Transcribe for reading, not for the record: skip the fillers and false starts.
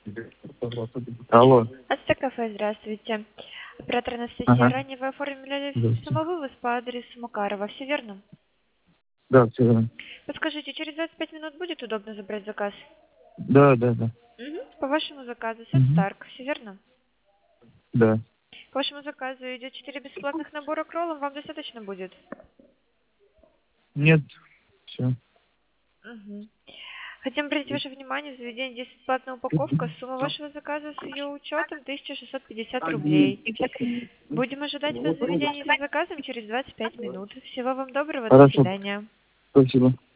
Алло. Астакафе, здравствуйте. Оператор Анастасия, Ага. ранее вы оформляли Здравствуйте. самовывоз по адресу Макарова, все верно? Да, все верно. Подскажите, через 25 минут будет удобно забрать заказ? Да, да, да. По вашему заказу, сет Угу. Старк, все верно? Да. По вашему заказу идет 4 бесплатных набора к роллам, вам достаточно будет? Нет. Все. Мгм. Хотим обратить ваше внимание, в заведении здесь бесплатная упаковка, сумма вашего заказа с ее учетом 1650 рублей. Будем ожидать вас в заведении за заказом через 25 минут. Всего вам доброго, до Хорошо. свидания. Спасибо.